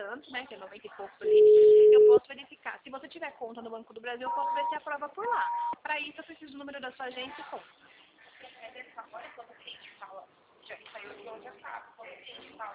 tanto, né, que é 90 e poucos ali, eu posso verificar. Se você tiver conta no Banco do Brasil, eu posso ver se aprova por lá. Para isso, eu preciso do número da sua agência e conta. Agora, quando o cliente fala, já saiu de onde já sabe, quando o cliente fala,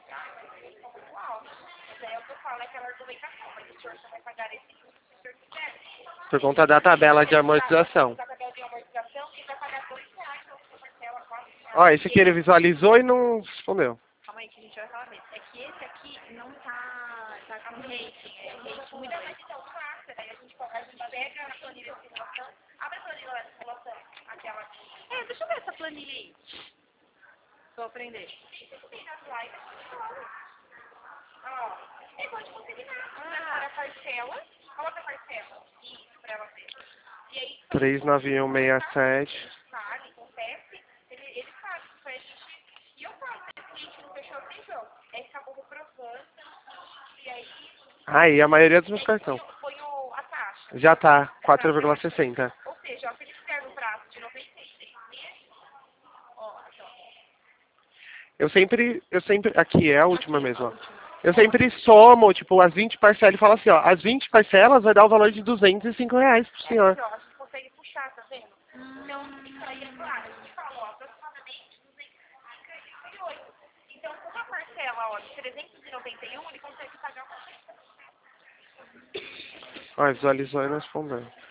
mas aí é o que eu falo, é aquela argumentação, mas o senhor só vai pagar esse custo se o senhor quiser. Por conta da tabela de amortização. Da tabela de amortização, e vai pagar R$2 pela sua parcela, R$4. Ó, esse aqui ele visualizou e não respondeu. Calma aí que a gente vai falar mesmo. É que esse aqui não tá com rating, é rating muito. Mas então, faça, daí a gente pega a planilha de simulação, abre a planilha de simulação, aquela aqui. Deixa eu ver essa planilha aí. Vou aprender. Ó, ele pode conseguir nada. A parcela, coloca a parcela. Isso, pra ela ver. E aí, 39167. sabe, acontece, ele sabe que foi a gente. E eu falo, se esse cliente não fechou, fechou. Aí acabou reprovando. E aí. Aí, a maioria dos meus cartões. Põe a taxa. Já tá, 4,60. Ou seja, ó, se ele fizer no prazo de 96 meses, ó, então. Eu sempre, aqui é a última mesmo, ó. Eu sempre somo, tipo, as 20 parcelas e falo assim, ó, as 20 parcelas vai dar o valor de R$205 pro senhor. Ó, a gente consegue puxar, tá vendo? Então, aí é claro, a gente fala, ó, aproximadamente 258. Então, com uma parcela, ó, de 391, ele consegue pagar uma. Ó, visualizou e não respondeu.